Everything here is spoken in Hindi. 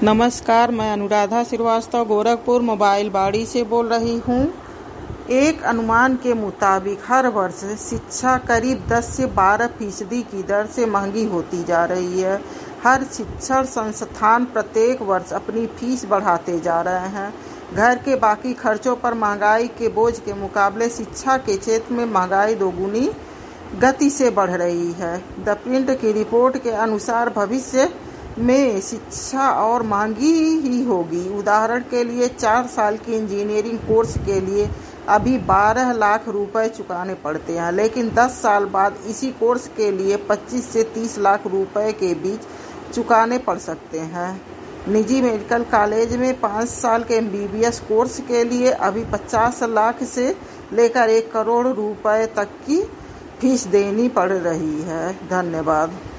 नमस्कार, मैं अनुराधा श्रीवास्तव गोरखपुर मोबाइल बाड़ी से बोल रही हूँ। एक अनुमान के मुताबिक हर वर्ष शिक्षा करीब 10 से 12% की दर से महंगी होती जा रही है। हर शिक्षण संस्थान प्रत्येक वर्ष अपनी फीस बढ़ाते जा रहे हैं। घर के बाकी खर्चों पर महंगाई के बोझ के मुकाबले शिक्षा के क्षेत्र में महंगाई दोगुनी गति से बढ़ रही है। द प्रिंट की रिपोर्ट के अनुसार भविष्य में शिक्षा और महंगी ही होगी। उदाहरण के लिए 4 साल की इंजीनियरिंग कोर्स के लिए अभी 12 लाख रुपए चुकाने पड़ते हैं, लेकिन 10 साल बाद इसी कोर्स के लिए 25 से 30 लाख रुपए के बीच चुकाने पड़ सकते हैं। निजी मेडिकल कॉलेज में 5 साल के MBBS कोर्स के लिए अभी 50 लाख से लेकर 1 करोड़ रुपए तक की फीस देनी पड़ रही है। धन्यवाद।